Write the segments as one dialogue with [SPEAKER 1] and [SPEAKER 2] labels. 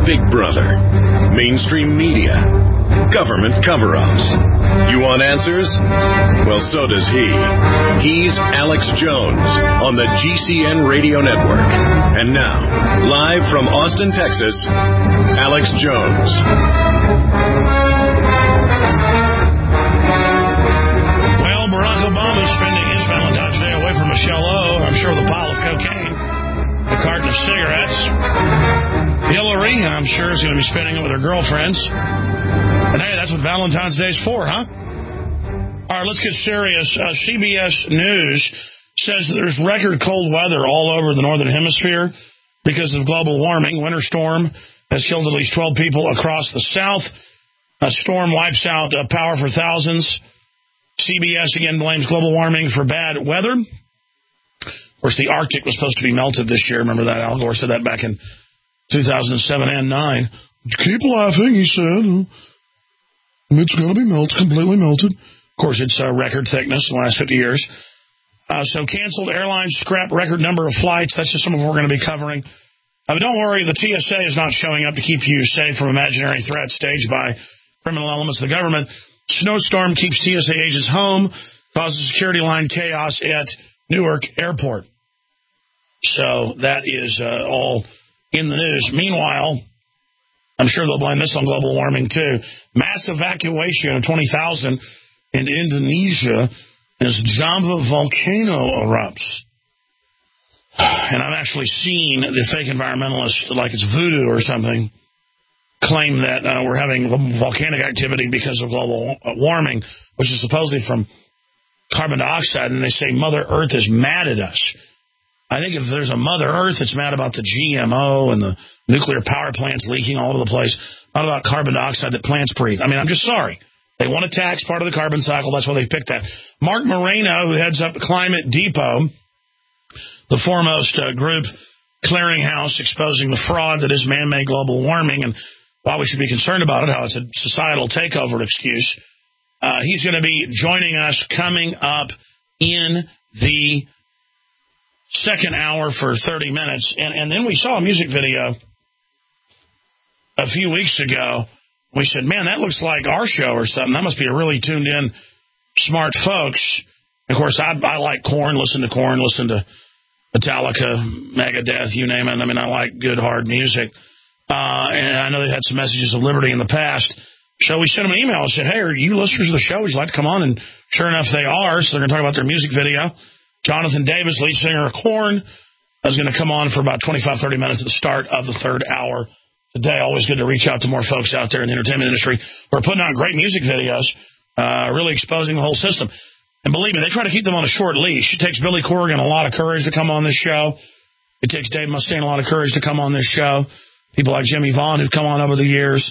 [SPEAKER 1] Big Brother, mainstream media, government cover-ups. You want answers? Well, so does he. He's Alex Jones on the GCN Radio Network. And now, live from Austin, Texas, Alex Jones.
[SPEAKER 2] Well, Barack Obama is spending his Valentine's Day away from Michelle O, I'm sure, with a pile of cocaine, a carton of cigarettes. Hillary, I'm sure, is going to be spending it with her girlfriends. And hey, that's what Valentine's Day is for, huh? All right, let's get serious. CBS News says that there's record cold weather all over the northern hemisphere because of global warming. Winter storm has killed at least 12 people across the south. A storm wipes out power for thousands. CBS again blames global warming for bad weather. Of course, the Arctic was supposed to be melted this year. Remember that? Al Gore said that back in 2007 and 9. Keep laughing, he said. It's going to be completely melted. Of course, it's record thickness in the last 50 years. So canceled airlines, scrap record number of flights. That's just some of what we're going to be covering. But don't worry, the TSA is not showing up to keep you safe from imaginary threats staged by criminal elements of the government. Snowstorm keeps TSA agents home, causes security line chaos at Newark Airport. So that is all in the news. Meanwhile, I'm sure they'll blame this on global warming, too. Mass evacuation of 20,000 in Indonesia as Java volcano erupts. And I've actually seen the fake environmentalists, like it's voodoo or something, claim that we're having volcanic activity because of global warming, which is supposedly from carbon dioxide, and they say Mother Earth is mad at us. I think if there's a Mother Earth that's mad about the GMO and the nuclear power plants leaking all over the place, not about carbon dioxide that plants breathe. I mean, I'm just sorry. They want to tax part of the carbon cycle. That's why they picked that. Mark Moreno, who heads up Climate Depot, the foremost group clearinghouse exposing the fraud that is man-made global warming and why we should be concerned about it, how it's a societal takeover excuse. He's going to be joining us coming up in the second hour for 30 minutes. And then we saw a music video a few weeks ago. We said, man, that looks like our show or something. That must be a really tuned-in, smart folks. Of course, I like Korn, listen to Metallica, Megadeth, you name it. I mean, I like good, hard music. And I know they had some messages of liberty in the past. So we sent them an email and said, hey, are you listeners of the show? Would you like to come on? And sure enough, they are. So they're going to talk about their music video. Jonathan Davis, lead singer of Korn, is going to come on for about 25, 30 minutes at the start of the third hour today. Always good to reach out to more folks out there in the entertainment industry who are putting out great music videos, really exposing the whole system. And believe me, they try to keep them on a short leash. It takes Billy Corgan a lot of courage to come on this show. It takes Dave Mustaine a lot of courage to come on this show. People like Jimmy Vaughn who've come on over the years.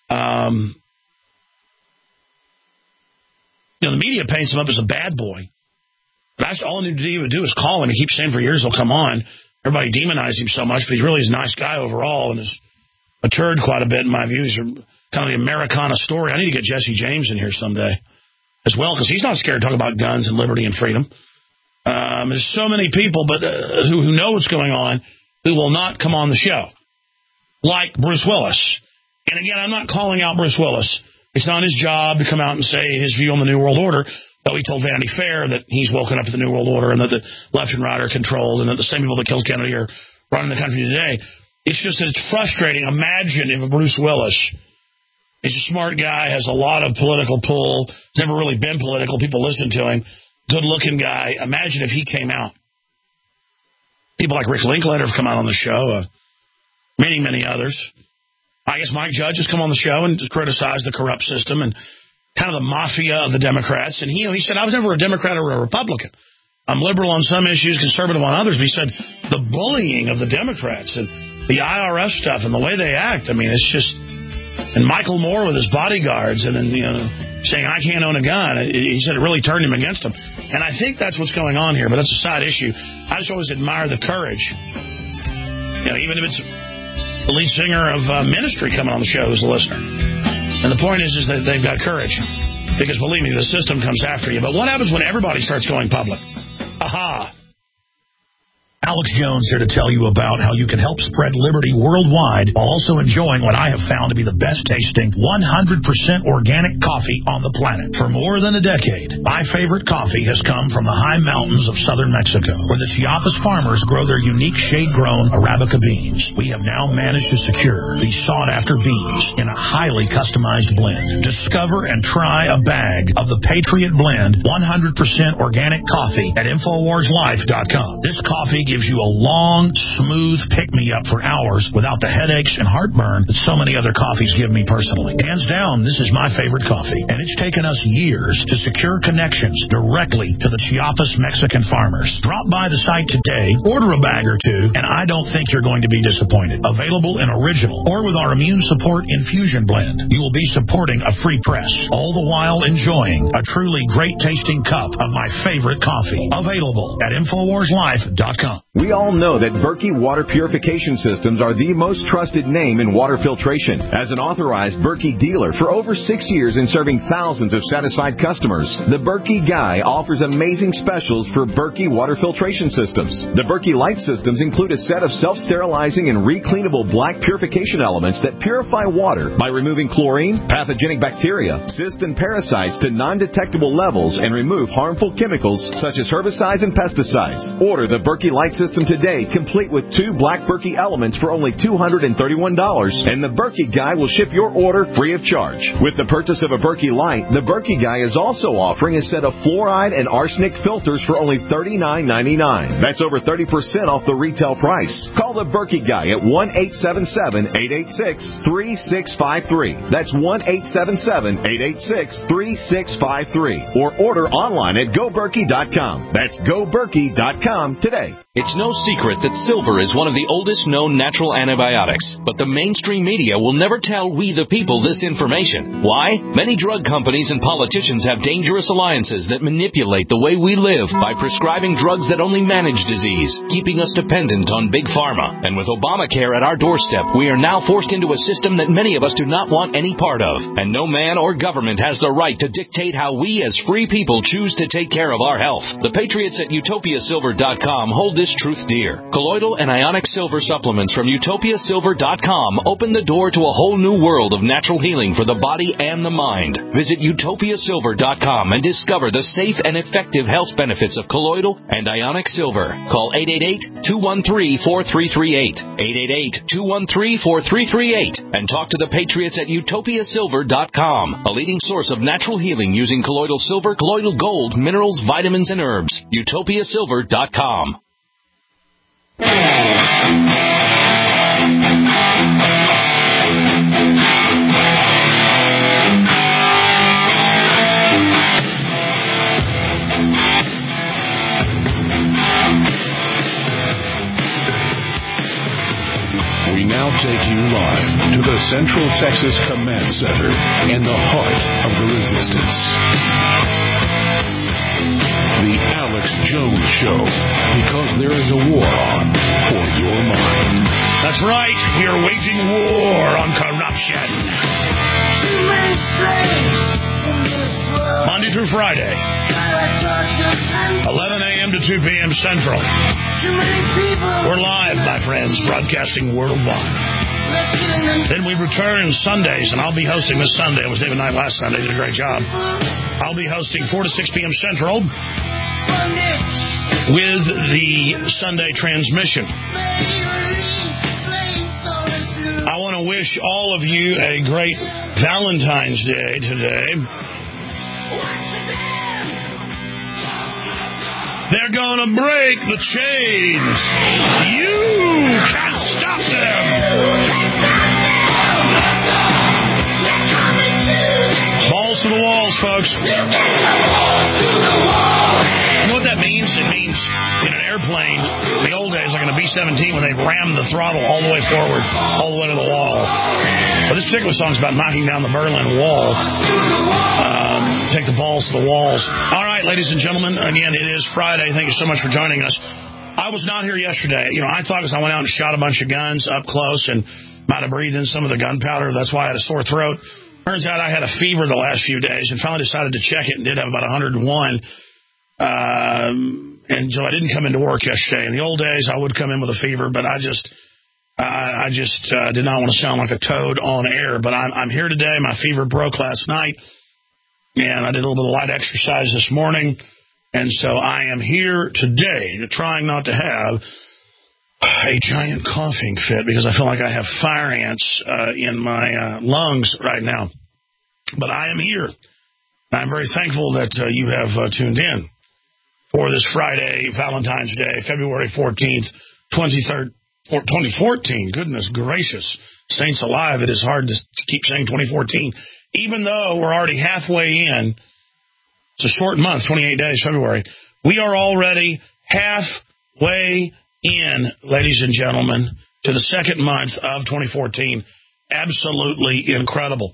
[SPEAKER 2] The media paints him up as a bad boy. But all he would do is call him. He keeps saying for years he'll come on. Everybody demonized him so much, but he really is a nice guy overall and has matured quite a bit in my view. He's kind of the Americana story. I need to get Jesse James in here someday as well, because he's not scared to talk about guns and liberty and freedom. There's so many people who know what's going on who will not come on the show, like Bruce Willis. And again, I'm not calling out Bruce Willis. It's not his job to come out and say his view on the New World Order, though he told Vanity Fair that he's woken up to the New World Order and that the left and right are controlled and that the same people that killed Kennedy are running the country today. It's just that it's frustrating. Imagine if Bruce Willis is a smart guy, has a lot of political pull, never really been political, people listen to him, good-looking guy. Imagine if he came out. People like Rick Linklater have come out on the show, many, many others. I guess Mike Judge has come on the show and criticized the corrupt system and kind of the mafia of the Democrats. And he said, I was never a Democrat or a Republican. I'm liberal on some issues, conservative on others. But he said the bullying of the Democrats and the IRS stuff and the way they act, I mean, it's just... And Michael Moore with his bodyguards and then, saying, I can't own a gun. He said it really turned him against him. And I think that's what's going on here, but that's a side issue. I just always admire the courage. Even if it's the lead singer of Ministry coming on the show who's a listener. And the point is that they've got courage. Because believe me, the system comes after you. But what happens when everybody starts going public? Aha.
[SPEAKER 3] Alex Jones here to tell you about how you can help spread liberty worldwide while also enjoying what I have found to be the best tasting 100% organic coffee on the planet. For more than a decade, my favorite coffee has come from the high mountains of southern Mexico, where the Chiapas farmers grow their unique shade-grown Arabica beans. We have now managed to secure these sought-after beans in a highly customized blend. Discover and try a bag of the Patriot Blend 100% organic coffee at InfoWarsLife.com. This coffee gives you a long, smooth pick-me-up for hours without the headaches and heartburn that so many other coffees give me personally. Hands down, this is my favorite coffee, and it's taken us years to secure connections directly to the Chiapas Mexican farmers. Drop by the site today, order a bag or two, and I don't think you're going to be disappointed. Available in original or with our Immune Support Infusion Blend. You will be supporting a free press, all the while enjoying a truly great-tasting cup of my favorite coffee. Available at InfoWarsLife.com.
[SPEAKER 4] We all know that Berkey Water Purification Systems are the most trusted name in water filtration. As an authorized Berkey dealer for over 6 years and serving thousands of satisfied customers, the Berkey Guy offers amazing specials for Berkey Water Filtration Systems. The Berkey Light Systems include a set of self-sterilizing and recleanable black purification elements that purify water by removing chlorine, pathogenic bacteria, cysts, and parasites to non-detectable levels and remove harmful chemicals such as herbicides and pesticides. Order the Berkey Light System today, complete with 2 black Berkey elements for only $231, and the Berkey Guy will ship your order free of charge. With the purchase of a Berkey Light, the Berkey Guy is also offering a set of fluoride and arsenic filters for only $39.99. That's over 30% off the retail price. Call the Berkey Guy at 1-877-886-3653. That's 1-877-886-3653. Or order online at GoBerkey.com. That's GoBerkey.com today.
[SPEAKER 5] It's no secret that silver is one of the oldest known natural antibiotics, but the mainstream media will never tell we the people this information. Why? Many drug companies and politicians have dangerous alliances that manipulate the way we live by prescribing drugs that only manage disease, keeping us dependent on big pharma. And with Obamacare at our doorstep, we are now forced into a system that many of us do not want any part of. And no man or government has the right to dictate how we as free people choose to take care of our health. The patriots at UtopiaSilver.com hold this truth dear. Colloidal and ionic silver supplements from UtopiaSilver.com open the door to a whole new world of natural healing for the body and the mind. Visit UtopiaSilver.com and discover the safe and effective health benefits of colloidal and ionic silver. Call 888-213-4338. 888-213-4338. And talk to the patriots at UtopiaSilver.com, a leading source of natural healing using colloidal silver, colloidal gold, minerals, vitamins, and herbs. UtopiaSilver.com.
[SPEAKER 1] We now take you live to the Central Texas Command Center in the heart of the resistance. The Alex Jones Show, because there is a war on for your mind.
[SPEAKER 2] That's right. We are waging war on corruption. Monday through Friday, 11 a.m. to 2 p.m. Central. We're live, my friends, broadcasting worldwide. Then we return Sundays, and I'll be hosting this Sunday. It was David Knight last Sunday. Did a great job. I'll be hosting 4 to 6 p.m. Central with the Sunday transmission. I want to wish all of you a great Valentine's Day today. They're going to break the chains. You can't stop them. Balls to the walls, folks. You know what that means? It means in an airplane, the old days, like in a B-17, when they rammed the throttle all the way forward, all the way to the wall. Well, this particular song is about knocking down the Berlin Wall. Take the balls to the walls. All right, ladies and gentlemen, again, it is Friday. Thank you so much for joining us. I was not here yesterday. You know, I thought as I went out and shot a bunch of guns up close and might have breathed in some of the gunpowder. That's why I had a sore throat. Turns out I had a fever the last few days and finally decided to check it and did have about 101. And so I didn't come into work yesterday. In the old days, I would come in with a fever, but I just did not want to sound like a toad on air. But I'm here today. My fever broke last night, and I did a little bit of light exercise this morning. And so I am here today trying not to have a giant coughing fit because I feel like I have fire ants in my lungs right now. But I am here. I'm very thankful that you have tuned in for this Friday, Valentine's Day, February 14th, 2014. Goodness gracious. Saints alive, it is hard to keep saying 2014. Even though we're already halfway in, it's a short month, 28 days, February. We are already halfway in, ladies and gentlemen, to the second month of 2014. Absolutely incredible.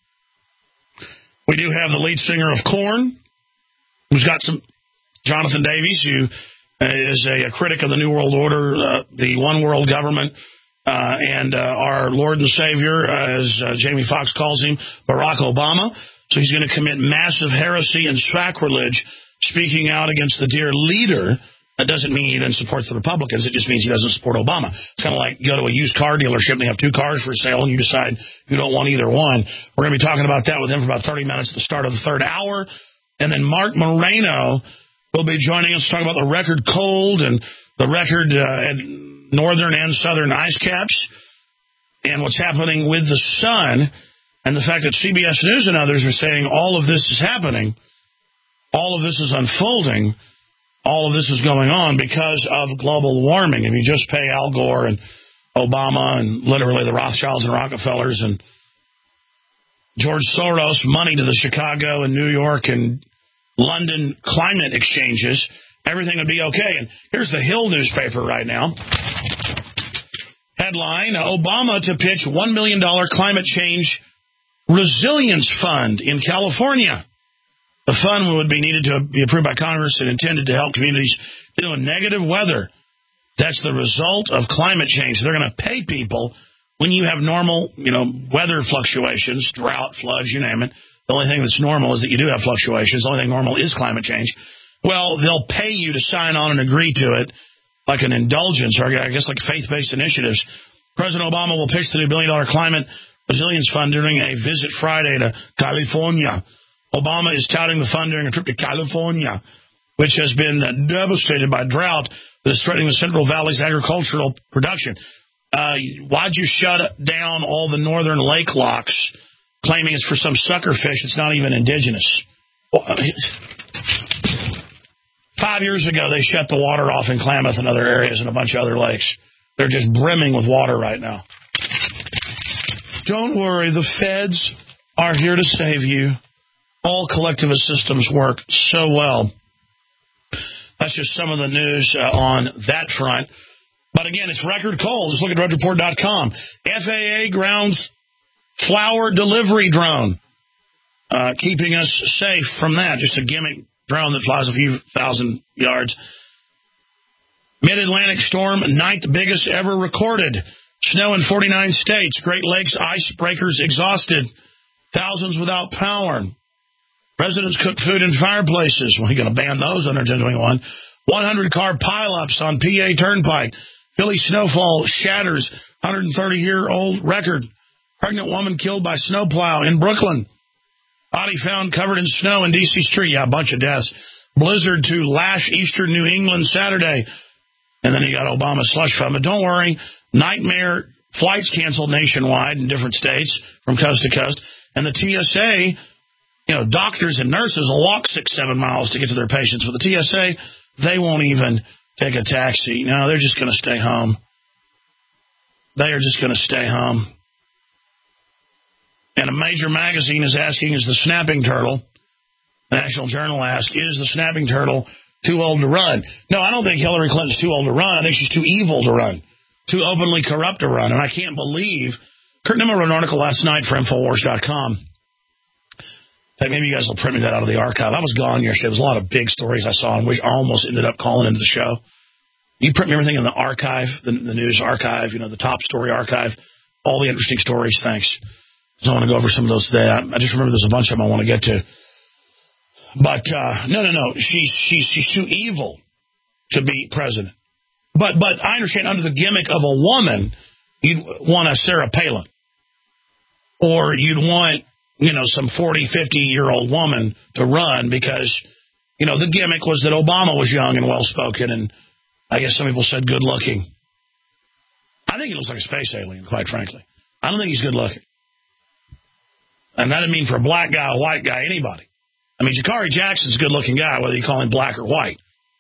[SPEAKER 2] We do have the lead singer of Korn, who's got some, Jonathan Davies, who is a critic of the New World Order, the one world government, and our Lord and Savior, as Jamie Foxx calls him, Barack Obama. So he's going to commit massive heresy and sacrilege, speaking out against the dear leader. That doesn't mean he then supports the Republicans. It just means he doesn't support Obama. It's kind of like you go to a used car dealership and they have two cars for sale, and you decide you don't want either one. We're going to be talking about that with him for about 30 minutes at the start of the third hour. And then Mark Moreno will be joining us to talk about the record cold and the record northern and southern ice caps and what's happening with the sun. And the fact that CBS News and others are saying all of this is happening, all of this is unfolding, all of this is going on because of global warming. If you just pay Al Gore and Obama and literally the Rothschilds and Rockefellers and George Soros money to the Chicago and New York and London climate exchanges, everything would be okay. And here's the Hill newspaper right now. Headline, Obama to pitch $1 million climate change resilience fund in California. The fund would be needed to be approved by Congress and intended to help communities deal with negative weather. That's the result of climate change. They're going to pay people when you have normal, weather fluctuations, drought, floods, you name it. The only thing that's normal is that you do have fluctuations. The only thing normal is climate change. Well, they'll pay you to sign on and agree to it like an indulgence, or I guess like faith-based initiatives. President Obama will pitch the $1 billion climate resilience fund during a visit Friday to California. Obama is touting the fund during a trip to California, which has been devastated by drought that is threatening the Central Valley's agricultural production. Why'd you shut down all the northern lake locks, claiming it's for some sucker fish that's not even indigenous? 5 years ago, they shut the water off in Klamath and other areas and a bunch of other lakes. They're just brimming with water right now. Don't worry, the feds are here to save you. All collectivist systems work so well. That's just some of the news on that front. But again, it's record cold. Just look at DrudgeReport.com. FAA grounds flower delivery drone, keeping us safe from that. Just a gimmick drone that flies a few thousand yards. Mid-Atlantic storm, 9th biggest ever recorded. Snow in 49 states. Great Lakes icebreakers exhausted. Thousands without power. Residents cook food in fireplaces. Well, you're going to ban those under 1021. 100-car pileups on PA Turnpike. Philly snowfall shatters 130-year-old record. Pregnant woman killed by snowplow in Brooklyn. Body found covered in snow in D.C. street. Yeah, a bunch of deaths. Blizzard to lash eastern New England Saturday. And then you got Obama's slush fund. But don't worry, nightmare flights canceled nationwide in different states from coast to coast. And the TSA, doctors and nurses will walk 6-7 miles to get to their patients. But the TSA, they won't even take a taxi. No, they're just going to stay home. They are just going to stay home. And a major magazine is asking, is the snapping turtle, the National Journal asks, is the snapping turtle too old to run? No, I don't think Hillary Clinton's too old to run. I think she's too evil to run, too openly corrupt to run. And I can't believe, Kurt Nimmer wrote an article last night for Infowars.com. Maybe you guys will print me that out of the archive. I was gone yesterday. There was a lot of big stories I saw, and which I almost ended up calling into the show. You print me everything in the archive, the news archive, the top story archive, all the interesting stories. Thanks. I want to go over some of those today. I just remember there's a bunch of them I want to get to. But no. She's too evil to be president. But I understand under the gimmick of a woman, you'd want a Sarah Palin. Or you'd want, some 40, 50-year-old woman to run because, the gimmick was that Obama was young and well-spoken, and I guess some people said good-looking. I think he looks like a space alien, quite frankly. I don't think he's good-looking. And that doesn't mean for a black guy, a white guy, anybody. I mean, Jakari Jackson's a good-looking guy, whether you call him black or white.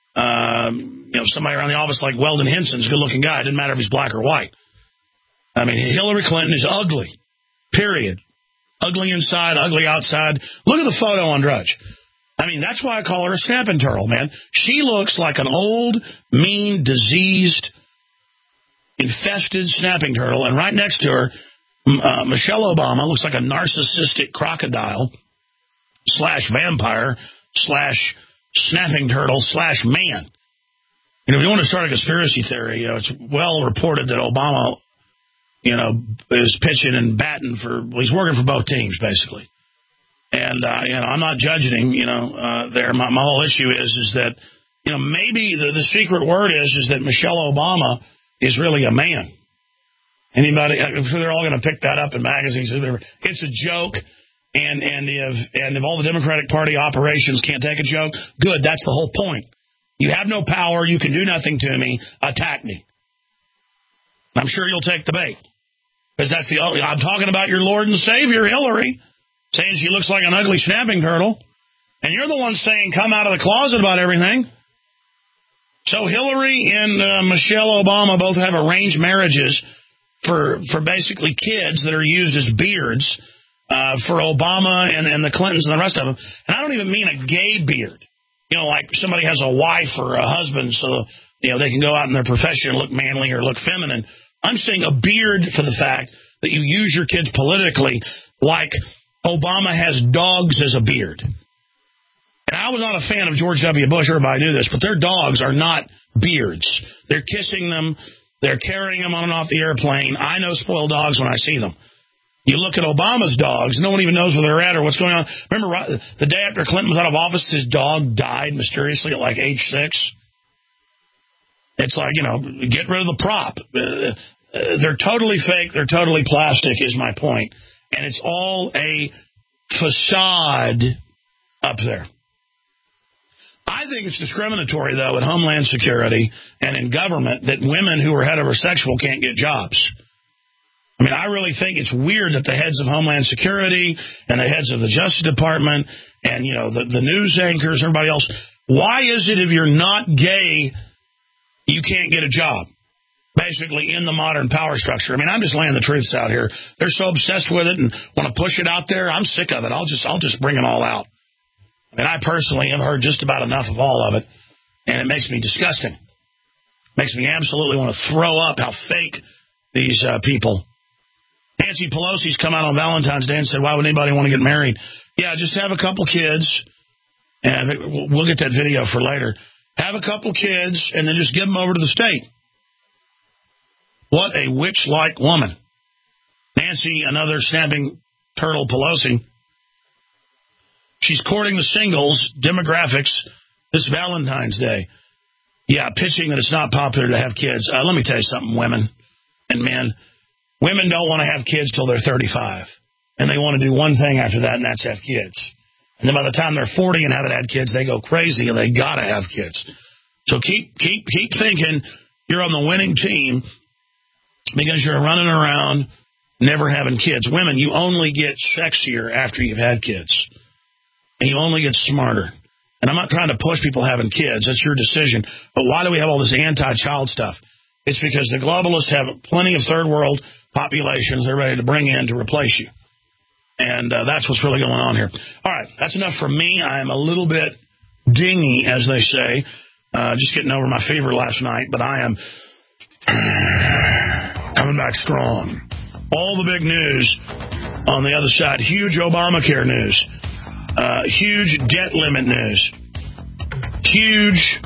[SPEAKER 2] Somebody around the office like Weldon Henson's a good-looking guy. It doesn't matter if he's black or white. I mean, Hillary Clinton is ugly, period. Ugly inside, ugly outside. Look at the photo on Drudge. I mean, that's why I call her a snapping turtle, man. She looks like an old, mean, diseased, infested snapping turtle. And right next to her, Michelle Obama looks like a narcissistic crocodile / vampire / snapping turtle / man. If you want to start a conspiracy theory, it's well reported that Obama, is pitching and batting he's working for both teams, basically. And, I'm not judging him, there. My whole issue is that, maybe the secret word is that Michelle Obama is really a man. Anybody, I'm sure they're all going to pick that up in magazines. It's a joke. And if all the Democratic Party operations can't take a joke, good, that's the whole point. You have no power, you can do nothing to me, attack me. I'm sure you'll take the bait. Because that's the only, I'm talking about your Lord and Savior, Hillary, saying she looks like an ugly snapping turtle. And you're the one saying come out of the closet about everything. So Hillary and Michelle Obama both have arranged marriages for basically kids that are used as beards for Obama and the Clintons and the rest of them. And I don't even mean a gay beard. Like somebody has a wife or a husband so, they can go out in their profession and look manly or look feminine. I'm saying a beard for the fact that you use your kids politically like Obama has dogs as a beard. And I was not a fan of George W. Bush. Everybody knew this, but their dogs are not beards. They're kissing them. They're carrying them on and off the airplane. I know spoiled dogs when I see them. You look at Obama's dogs, no one even knows where they're at or what's going on. Remember, the day after Clinton was out of office, his dog died mysteriously at like age 6. It's like, get rid of the prop. They're totally fake. They're totally plastic is my point. And it's all a facade up there. I think it's discriminatory, though, in Homeland Security and in government that women who are heterosexual can't get jobs. I mean, I really think it's weird that the heads of Homeland Security and the heads of the Justice Department and, the news anchors, everybody else, why is it if you're not gay, you can't get a job? Basically, in the modern power structure. I mean, I'm just laying the truths out here. They're so obsessed with it and want to push it out there. I'm sick of it. I'll just bring it all out. I mean, I personally have heard just about enough of all of it, and it makes me disgusting. It makes me absolutely want to throw up how fake these people. Nancy Pelosi's come out on Valentine's Day and said, why would anybody want to get married? Yeah, just have a couple kids, and we'll get that video for later. Have a couple kids, and then just give them over to the state. What a witch-like woman. Nancy, another snapping turtle Pelosi. She's courting the singles demographics this Valentine's Day. Yeah, pitching that it's not popular to have kids. Let me tell you something, women and men. Women don't want to have kids till they're 35. And they want to do one thing after that, and that's have kids. And then by the time they're 40 and haven't had kids, they go crazy and they got to have kids. So keep thinking you're on the winning team because you're running around never having kids. Women, you only get sexier after you've had kids. And you only get smarter. And I'm not trying to push people having kids. That's your decision. But why do we have all this anti-child stuff? It's because the globalists have plenty of third world populations they're ready to bring in to replace you. And that's what's really going on here. All right, that's enough from me. I am a little bit dingy, as they say. Just getting over my fever last night. But I am coming back strong. All the big news on the other side. Huge Obamacare news. Huge debt limit news. Huge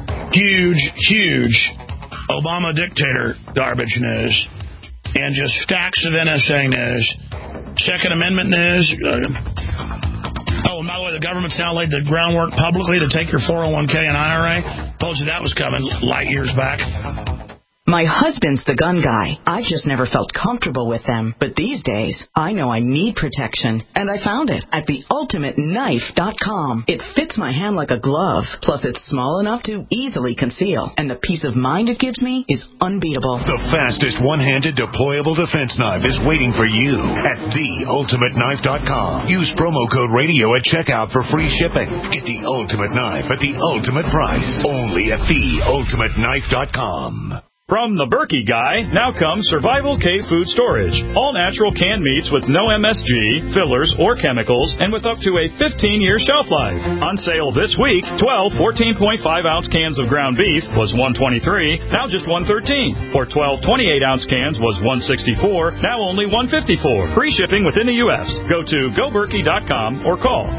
[SPEAKER 2] Obama dictator garbage news. And just stacks of NSA news. Second Amendment news. Oh, and by the way, the government's now laid the groundwork publicly to take your 401k and IRA. Told you that was coming light years back.
[SPEAKER 6] My husband's the gun guy. I've just never felt comfortable with them. But these days, I know I need protection. And I found it at theultimateknife.com. It fits my hand like a glove. Plus, it's small enough to easily conceal. And the peace of mind it gives me is unbeatable.
[SPEAKER 7] The fastest one-handed deployable defense knife is waiting for you at theultimateknife.com. Use promo code radio at checkout for free shipping. Get the ultimate knife at the ultimate price. Only at theultimateknife.com.
[SPEAKER 8] From the Berkey Guy, now comes Survival K Food Storage. All natural canned meats with no MSG, fillers, or chemicals, and with up to a 15-year shelf life. On sale this week, 12 14.5-ounce cans of ground beef was $123, now just $113. Or 12 28-ounce cans was $164, now only $154. Free shipping within the U.S. Go to GoBerkey.com or call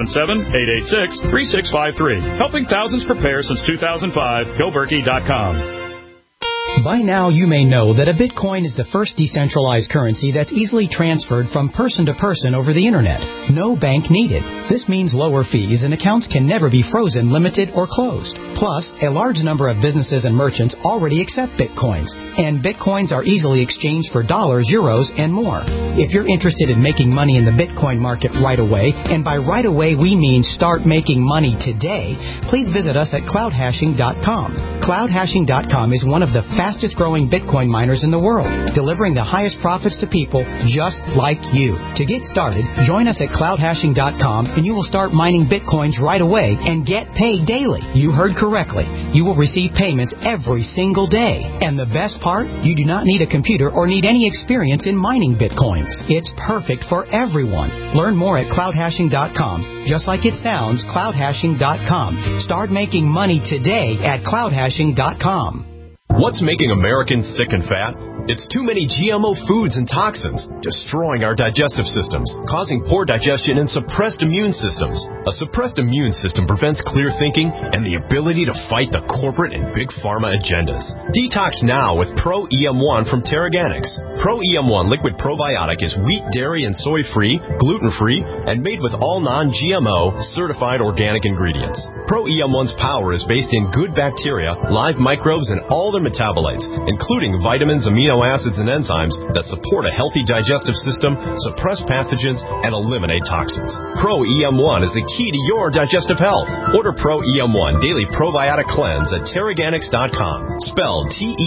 [SPEAKER 8] 877-886-3653. Helping thousands prepare since 2005. GoBerkey.com.
[SPEAKER 9] By now, you may know that a Bitcoin is the first decentralized currency that's easily transferred from person to person over the Internet. No bank needed. This means lower fees and accounts can never be frozen, limited, or closed. Plus, a large number of businesses and merchants already accept Bitcoins, and Bitcoins are easily exchanged for dollars, euros, and more. If you're interested in making money in the Bitcoin market right away, and by right away we mean start making money today, please visit us at cloudhashing.com. Cloudhashing.com is one of the fastest growing Bitcoin miners in the world, delivering the highest profits to people just like you. To get started, join us at cloudhashing.com and you will start mining Bitcoins right away and get paid daily. You heard correctly. You will receive payments every single day. And the best part, you do not need a computer or need any experience in mining Bitcoins. It's perfect for everyone. Learn more at cloudhashing.com. Just like it sounds, cloudhashing.com. Start making money today at cloudhashing.com.
[SPEAKER 10] What's making Americans sick and fat? It's too many GMO foods and toxins, destroying our digestive systems, causing poor digestion and suppressed immune systems. A suppressed immune system prevents clear thinking and the ability to fight the corporate and big pharma agendas. Detox now with Pro EM1 from Terraganics. Pro EM1 liquid probiotic is wheat, dairy, and soy-free, gluten-free, and made with all non-GMO, certified organic ingredients. Pro EM1's power is based in good bacteria, live microbes, and all their metabolites, including vitamins, amino acids, and enzymes that support a healthy digestive system, suppress pathogens, and eliminate toxins. Pro EM1 is the key to your digestive health. Order Pro EM1 Daily Probiotic Cleanse at Terraganics.com, spelled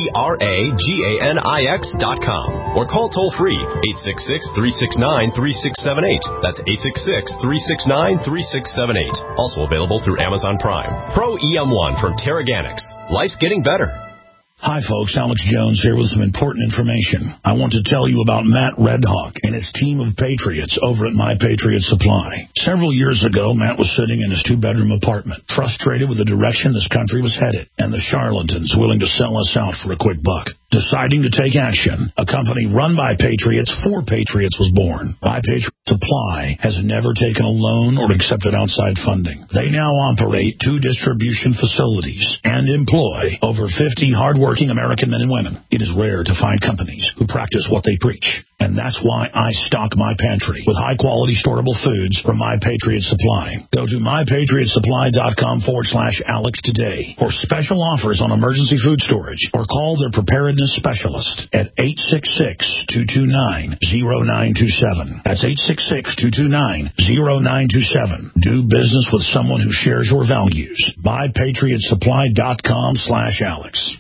[SPEAKER 10] TERAGANIX.com, or call toll-free 866-369-3678. That's 866-369-3678. Also available through Amazon Prime. Pro EM1 from Terraganics. Life's getting better.
[SPEAKER 3] Hi, folks. Alex Jones here with some important information. I want to tell you about Matt Redhawk and his team of patriots over at My Patriot Supply. Several years ago, Matt was sitting in his two-bedroom apartment, frustrated with the direction this country was headed and the charlatans willing to sell us out for a quick buck. Deciding to take action, a company run by patriots for patriots was born. My Patriot Supply has never taken a loan or accepted outside funding. They now operate 2 distribution facilities and employ over 50 hardworking American men and women. It is rare to find companies who practice what they preach. And that's why I stock my pantry with high-quality storable foods from My Patriot Supply. Go to mypatriotsupply.com/Alex today for special offers on emergency food storage, or call their preparedness specialist at 866-229-0927. That's 866-229-0927. Do business with someone who shares your values. mypatriotsupply.com/Alex.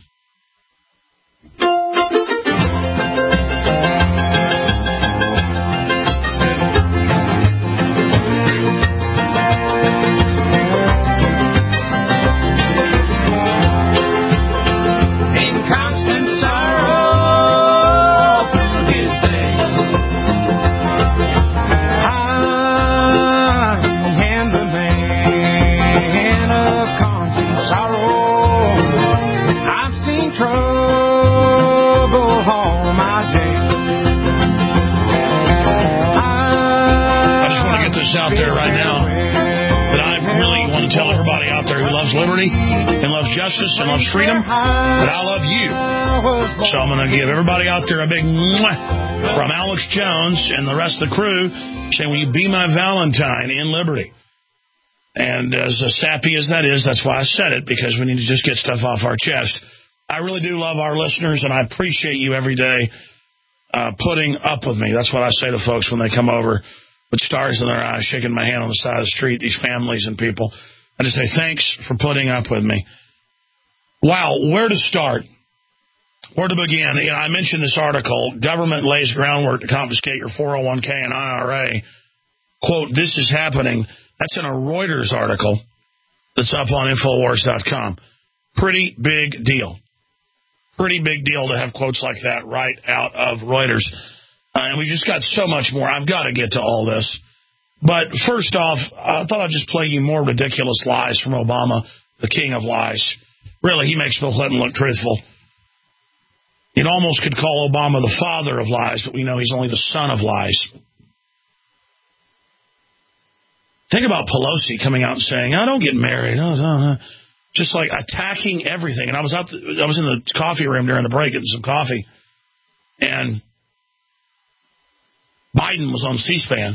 [SPEAKER 2] Out there right now that I really want to tell everybody out there who loves liberty and loves justice and loves freedom that I love you. So I'm going to give everybody out there a big mwah. from Alex Jones and the rest of the crew saying, will you be my Valentine in Liberty? And as sappy as that is, that's why I said it, because we need to just get stuff off our chest. I really do love our listeners, and I appreciate you every day putting up with me. That's what I say to folks when they come over with stars in their eyes, shaking my hand on the side of the street, these families and people. I just say, thanks for putting up with me. Wow, where to start? Where to begin? I mentioned this article, government lays groundwork to confiscate your 401k and IRA. Quote, this is happening. That's in a Reuters article that's up on Infowars.com. Pretty big deal. Pretty big deal to have quotes like that right out of Reuters. And we just got so much more. I've got to get to all this. But first off, I thought I'd just play you more ridiculous lies from Obama, the king of lies. Really, he makes Bill Clinton look truthful. You almost could call Obama the father of lies, but we know he's only the son of lies. Think about Pelosi coming out and saying, "I don't get married." Just like attacking everything. And I was in the coffee room during the break getting some coffee, and Biden was on C-SPAN.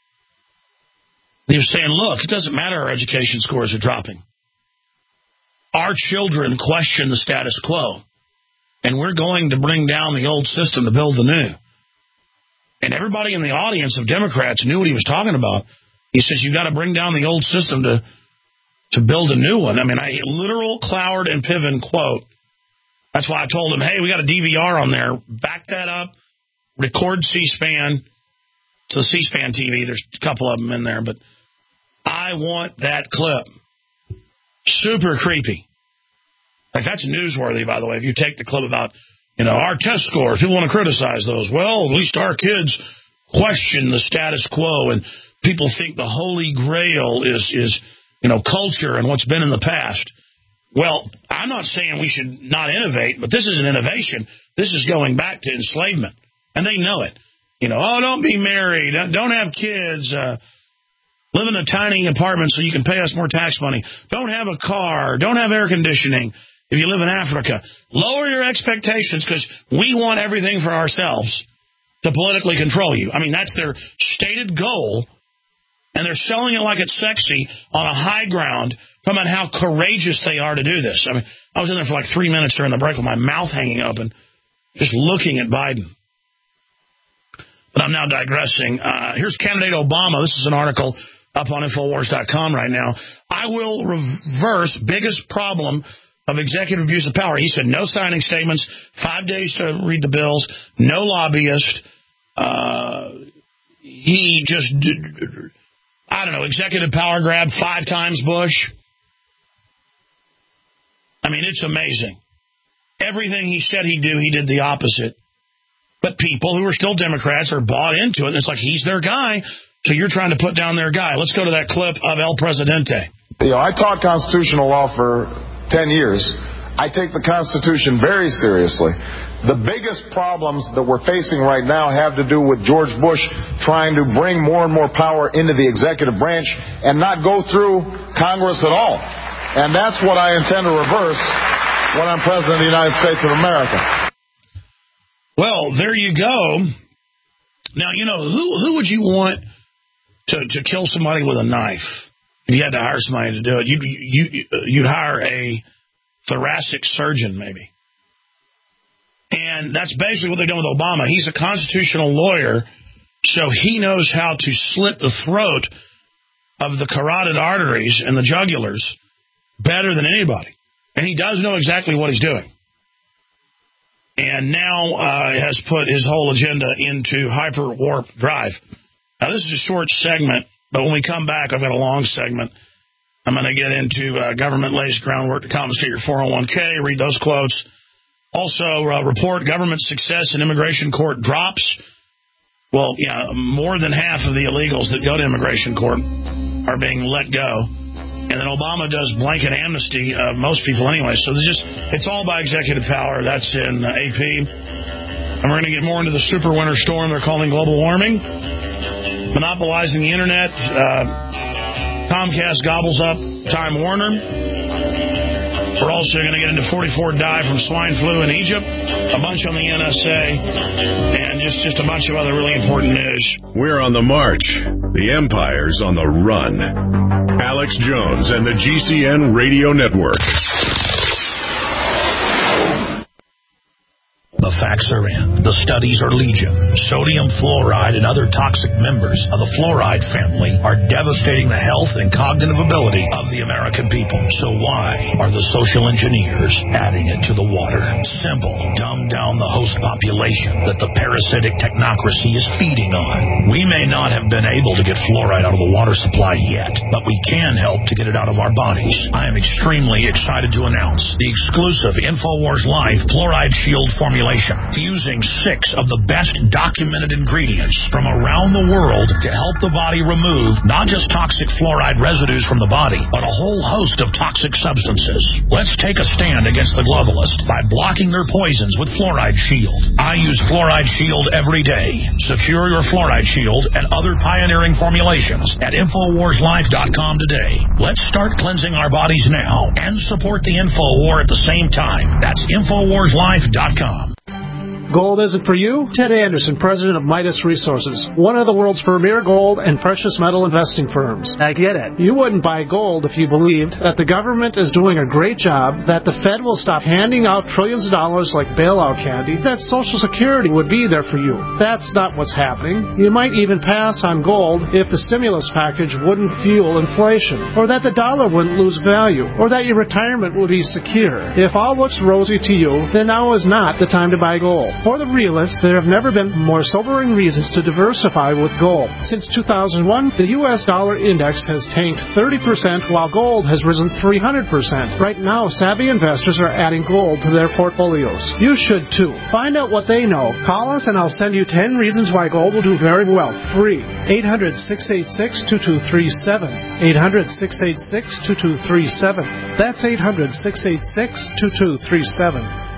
[SPEAKER 2] He was saying, look, it doesn't matter our education scores are dropping. Our children question the status quo, and we're going to bring down the old system to build the new. And everybody in the audience of Democrats knew what he was talking about. He says, you got to bring down the old system to build a new one. I mean, literal Cloward and Piven quote. That's why I told him, hey, we got a DVR on there. Back that up. Record C-SPAN. It's the C-SPAN TV. There's a couple of them in there, but I want that clip. Super creepy. Like, that's newsworthy, by the way. If you take the clip about, our test scores, people want to criticize those. Well, at least our kids question the status quo, and people think the holy grail is culture and what's been in the past. Well, I'm not saying we should not innovate, but this is an innovation. This is going back to enslavement, and they know it. Don't be married, don't have kids, live in a tiny apartment so you can pay us more tax money, don't have a car, don't have air conditioning if you live in Africa. Lower your expectations because we want everything for ourselves to politically control you. I mean, that's their stated goal. And they're selling it like it's sexy on a high ground, talking about how courageous they are to do this. I mean, I was in there for like 3 minutes during the break with my mouth hanging open, just looking at Biden. But I'm now digressing. Here's candidate Obama. This is an article up on Infowars.com right now. I will reverse biggest problem of executive abuse of power. He said no signing statements, 5 days to read the bills, no lobbyist. He just... executive power grab 5 times Bush. I mean, it's amazing. Everything he said he'd do, he did the opposite. But people who are still Democrats are bought into it, and it's like he's their guy, so you're trying to put down their guy. Let's go to that clip of El Presidente.
[SPEAKER 11] I taught constitutional law for 10 years. I take the Constitution very seriously. The biggest problems that we're facing right now have to do with George Bush trying to bring more and more power into the executive branch and not go through Congress at all. And that's what I intend to reverse when I'm President of the United States of America.
[SPEAKER 2] Well, there you go. Now, who would you want to kill somebody with a knife? If you had to hire somebody to do it, you'd hire a thoracic surgeon, maybe. And that's basically what they've done with Obama. He's a constitutional lawyer, so he knows how to slit the throat of the carotid arteries and the jugulars better than anybody. And he does know exactly what he's doing. And now has put his whole agenda into hyper-warp drive. Now, this is a short segment, but when we come back, I've got a long segment. I'm going to get into government lays groundwork to confiscate your 401k, read those quotes. Also, report government success in immigration court drops. Well, more than half of the illegals that go to immigration court are being let go. And then Obama does blanket amnesty of most people anyway. So it's all by executive power. That's in AP. And we're going to get more into the super winter storm they're calling global warming. Monopolizing the internet. Comcast gobbles up Time Warner. We're also going to get into 44 die from swine flu in Egypt, a bunch on the NSA, and just a bunch of other really important news.
[SPEAKER 1] We're on the march. The empire's on the run. Alex Jones and the GCN Radio Network.
[SPEAKER 3] The facts are in. The studies are legion. Sodium fluoride and other toxic members of the fluoride family are devastating the health and cognitive ability of the American people. So why are the social engineers adding it to the water? Simple. Dumb down the host population that the parasitic technocracy is feeding on. We may not have been able to get fluoride out of the water supply yet, but we can help to get it out of our bodies. I am extremely excited to announce the exclusive InfoWars Life Fluoride Shield formulation, fusing 6 of the best documented ingredients from around the world to help the body remove not just toxic fluoride residues from the body, but a whole host of toxic substances. Let's take a stand against the globalists by blocking their poisons with Fluoride Shield. I use Fluoride Shield every day. Secure your Fluoride Shield and other pioneering formulations at InfoWarsLife.com today. Let's start cleansing our bodies now and support the InfoWar at the same time. That's InfoWarsLife.com.
[SPEAKER 12] Gold isn't for you? Ted Anderson, president of Midas Resources, one of the world's premier gold and precious metal investing firms. I get it. You wouldn't buy gold if you believed that the government is doing a great job, that the Fed will stop handing out trillions of dollars like bailout candy, that Social Security would be there for you. That's not what's happening. You might even pass on gold if the stimulus package wouldn't fuel inflation, or that the dollar wouldn't lose value, or that your retirement would be secure. If all looks rosy to you, then now is not the time to buy gold. For the realists, there have never been more sobering reasons to diversify with gold. Since 2001, the U.S. dollar index has tanked 30%, while gold has risen 300%. Right now, savvy investors are adding gold to their portfolios. You should too. Find out what they know. Call us and I'll send you 10 reasons why gold will do very well. Free. 800-686-2237. 800-686-2237. That's 800-686-2237.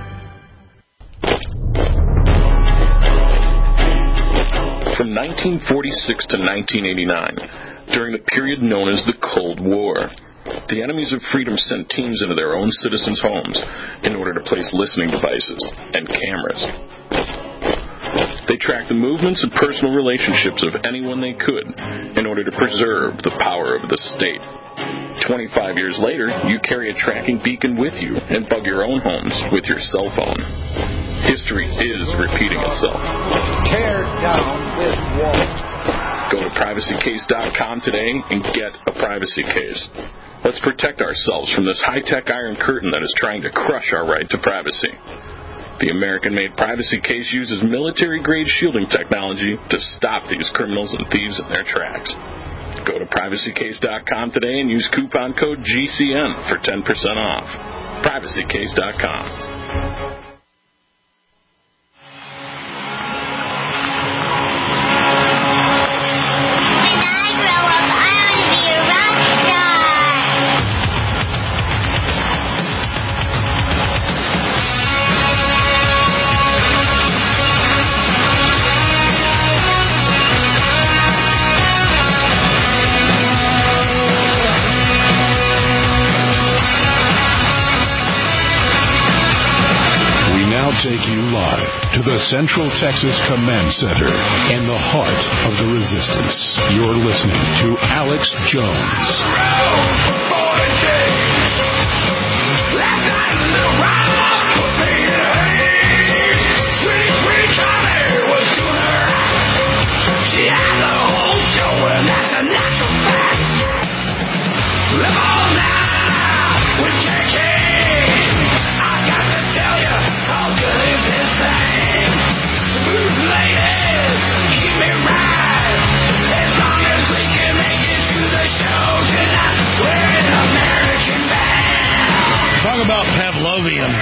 [SPEAKER 13] From 1946 to 1989, during the period known as the Cold War, the enemies of freedom sent teams into their own citizens' homes in order to place listening devices and cameras. They tracked the movements and personal relationships of anyone they could in order to preserve the power of the state. 25 years later, you carry a tracking beacon with you and bug your own homes with your cell phone. History is repeating itself.
[SPEAKER 14] Tear down this wall.
[SPEAKER 13] Go to privacycase.com today and get a privacy case. Let's protect ourselves from this high-tech iron curtain that is trying to crush our right to privacy. The American-made privacy case uses military-grade shielding technology to stop these criminals and thieves in their tracks. Go to privacycase.com today and use coupon code GCN for 10% off. privacycase.com.
[SPEAKER 15] Take you live to the Central Texas Command Center in the heart of the resistance. You're listening to Alex Jones.
[SPEAKER 2] Talk about Pavlovian.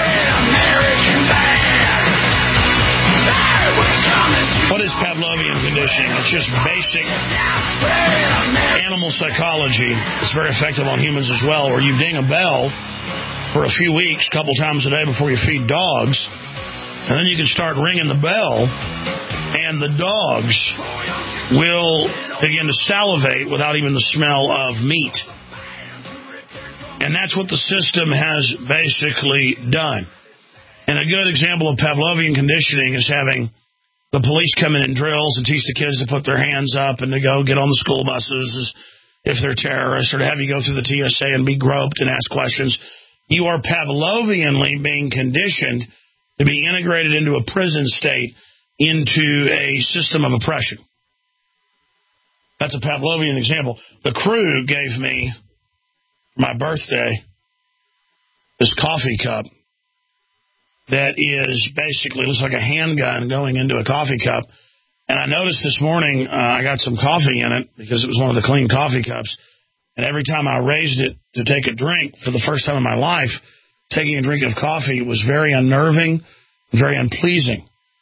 [SPEAKER 2] What is Pavlovian conditioning? It's just basic animal psychology. It's very effective on humans as well, where you ding a bell for a few weeks, a couple times a day before you feed dogs, and then you can start ringing the bell, and the dogs will begin to salivate without even the smell of meat. And that's what the system has basically done. And a good example of Pavlovian conditioning is having the police come in drills and teach the kids to put their hands up and to go get on the school buses if they're terrorists, or to have you go through the TSA and be groped and ask questions. You are Pavlovianly being conditioned to be integrated into a prison state, into a system of oppression. That's a Pavlovian example. The crew gave me, for my birthday, this coffee cup that is basically, looks like a handgun going into a coffee cup. And I noticed this morning I got some coffee in it because it was one of the clean coffee cups. And every time I raised it to take a drink, for the first time in my life, taking a drink of coffee was very unnerving, very unpleasing.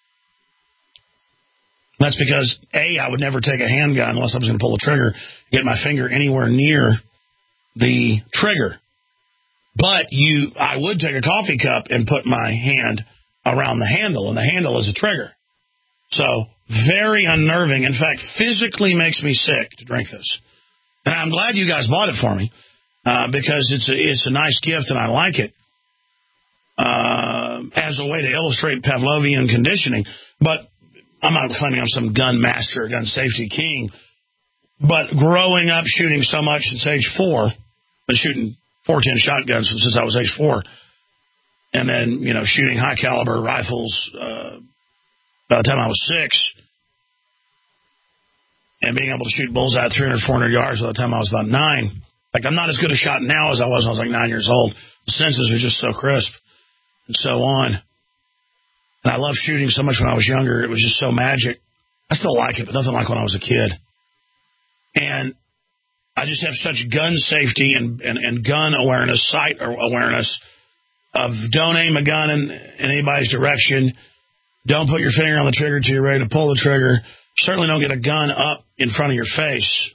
[SPEAKER 2] That's because, A, I would never take a handgun unless I was going to pull the trigger, get my finger anywhere near the trigger. But I would take a coffee cup and put my hand around the handle, and the handle is a trigger. So, very unnerving. In fact, physically makes me sick to drink this. And I'm glad you guys bought it for me, because it's a nice gift and I like it as a way to illustrate Pavlovian conditioning. But I'm not claiming I'm some gun master or gun safety king, but growing up shooting so much since age 4, been shooting .410 shotguns since I was age 4, and then, shooting high caliber rifles by the time I was 6, and being able to shoot bullseye at 300, 400 yards by the time I was about 9. Like, I'm not as good a shot now as I was when I was like 9 years old. The senses are just so crisp and so on. And I loved shooting so much when I was younger. It was just so magic. I still like it, but nothing like when I was a kid. And I just have such gun safety and gun awareness, sight awareness of don't aim a gun in anybody's direction. Don't put your finger on the trigger till you're ready to pull the trigger. Certainly don't get a gun up in front of your face.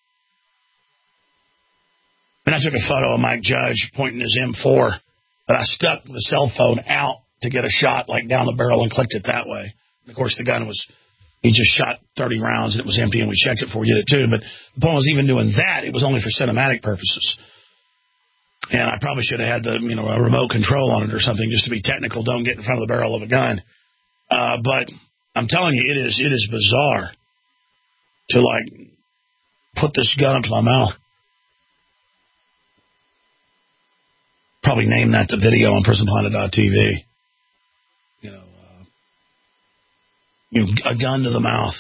[SPEAKER 2] And I took a photo of Mike Judge pointing his M4, but I stuck the cell phone out to get a shot like down the barrel and clicked it that way. And of course, the gun he just shot 30 rounds and it was empty, and we checked it before we did it too. But the point was, even doing that, it was only for cinematic purposes. And I probably should have had a remote control on it or something just to be technical. Don't get in front of the barrel of a gun. But I'm telling you, it is bizarre to put this gun up to my mouth. Probably name that the video on PrisonPlanet.tv. A gun to the mouth.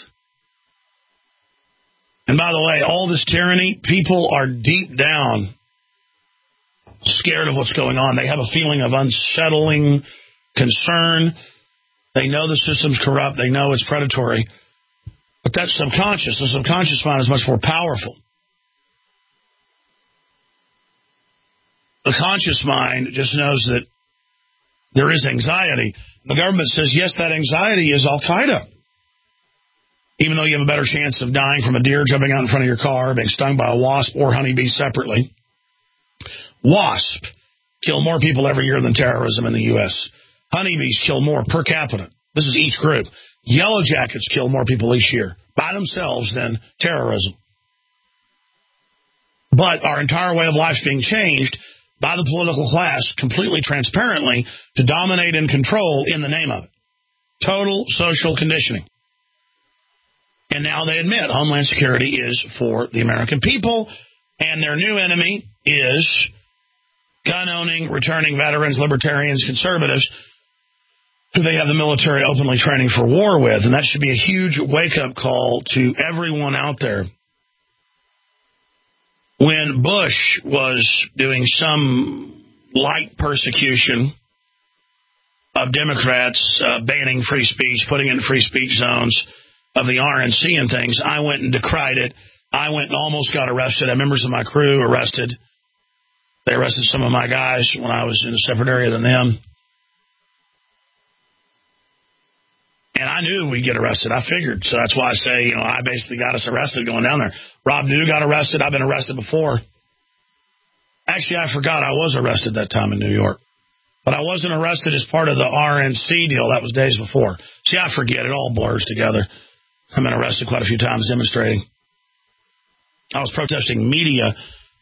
[SPEAKER 2] And by the way, all this tyranny, people are deep down scared of what's going on. They have a feeling of unsettling concern. They know the system's corrupt. They know it's predatory. But that's subconscious. The subconscious mind is much more powerful. The conscious mind just knows that there is anxiety. The government says, yes, that anxiety is Al-Qaeda. Even though you have a better chance of dying from a deer jumping out in front of your car, being stung by a wasp or honeybee separately. Wasp kill more people every year than terrorism in the U.S. Honeybees kill more per capita. This is each group. Yellow jackets kill more people each year by themselves than terrorism. But our entire way of life is being changed by the political class completely transparently to dominate and control in the name of it. Total social conditioning. And now they admit Homeland Security is for the American people, and their new enemy is gun-owning, returning veterans, libertarians, conservatives, who they have the military openly training for war with. And that should be a huge wake-up call to everyone out there. When Bush was doing some light persecution of Democrats, banning free speech, putting in free speech zones of the RNC and things, I went and decried it. I went and almost got arrested. I had members of my crew arrested. They arrested some of my guys when I was in a separate area than them. And I knew we'd get arrested. I figured. So that's why I say, I basically got us arrested going down there. Rob Dew got arrested. I've been arrested before. Actually, I forgot I was arrested that time in New York. But I wasn't arrested as part of the RNC deal. That was days before. See, I forget. It all blurs together. I've been arrested quite a few times demonstrating. I was protesting media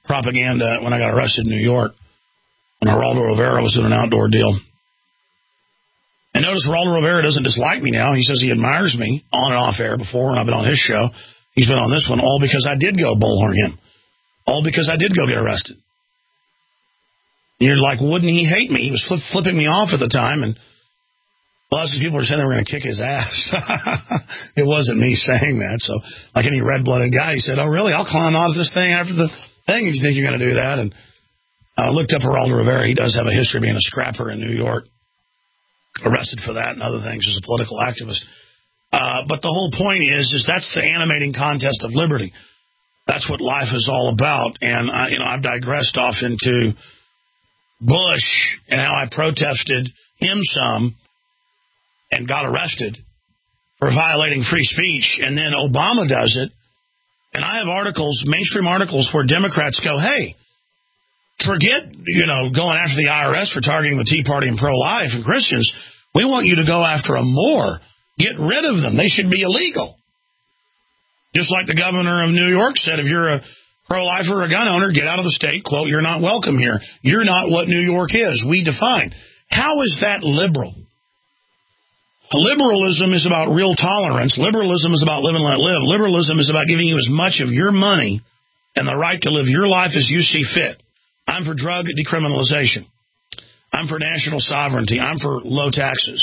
[SPEAKER 2] propaganda when I got arrested in New York when Geraldo Rivera was in an outdoor deal. And notice Geraldo Rivera doesn't dislike me now. He says he admires me on and off air before when I've been on his show. He's been on this one, all because I did go bullhorn him. All because I did go get arrested. You're like, wouldn't he hate me? He was flipping me off at the time, and lots of people were saying they were going to kick his ass. It wasn't me saying that. So, like any red-blooded guy, he said, oh, really? I'll climb out of this thing after the thing if you think you're going to do that. And I looked up Geraldo Rivera. He does have a history of being a scrapper in New York. Arrested for that and other things as a political activist. But the whole point is that's the animating contest of liberty. That's what life is all about. And, I've digressed off into Bush and how I protested him some and got arrested for violating free speech, and then Obama does it. And I have articles, mainstream articles, where Democrats go, hey, forget, going after the IRS for targeting the Tea Party and pro-life and Christians. We want you to go after them more. Get rid of them. They should be illegal. Just like the governor of New York said, if you're a pro-lifer or a gun owner, get out of the state. Quote, you're not welcome here. You're not what New York is. We define. How is that liberal? Liberalism is about real tolerance. Liberalism is about live and let live. Liberalism is about giving you as much of your money and the right to live your life as you see fit. I'm for drug decriminalization. I'm for national sovereignty. I'm for low taxes.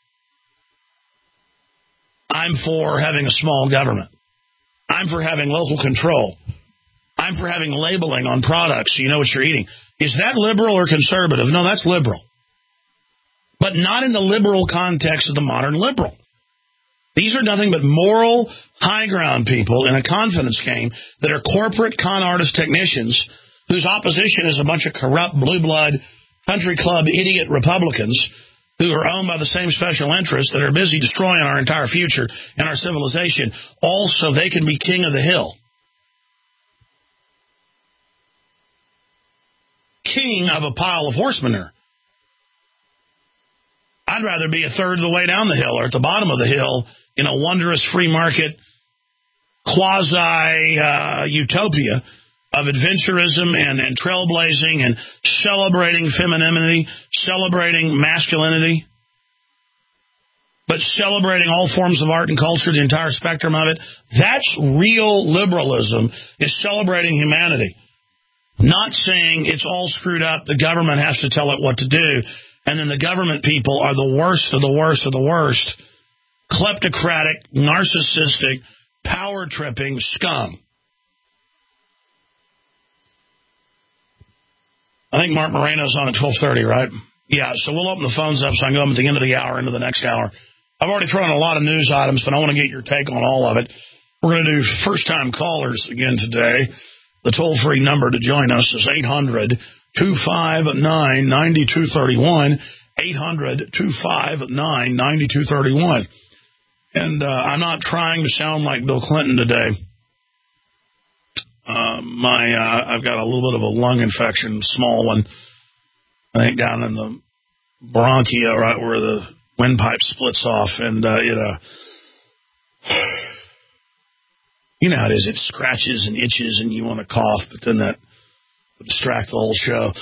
[SPEAKER 2] I'm for having a small government. I'm for having local control. I'm for having labeling on products so you know what you're eating. Is that liberal or conservative? No, that's liberal. But not in the liberal context of the modern liberal. These are nothing but moral, high ground people in a confidence game that are corporate con artist technicians whose opposition is a bunch of corrupt, blue blood, country club idiot Republicans who are owned by the same special interests that are busy destroying our entire future and our civilization, all so they can be king of the hill. King of a pile of horse manure. I'd rather be a third of the way down the hill or at the bottom of the hill in a wondrous free market quasi-utopia of adventurism and trailblazing and celebrating femininity, celebrating masculinity, but celebrating all forms of art and culture, the entire spectrum of it. That's real liberalism, is celebrating humanity. Not saying it's all screwed up, the government has to tell it what to do, and then the government people are the worst of the worst of the worst, kleptocratic, narcissistic, power-tripping scum. I think Mark Moreno's on at 12:30, right? Yeah, so we'll open the phones up so I can go at the end of the hour into the next hour. I've already thrown a lot of news items, but I want to get your take on all of it. We're going to do first-time callers again today. The toll-free number to join us is 800-259-9231, 800-259-9231. And I'm not trying to sound like Bill Clinton today. I've got a little bit of a lung infection, small one, I think down in the bronchia, right where the windpipe splits off, and you know how it is. It scratches and itches, and you want to cough, but then that would distract the whole show.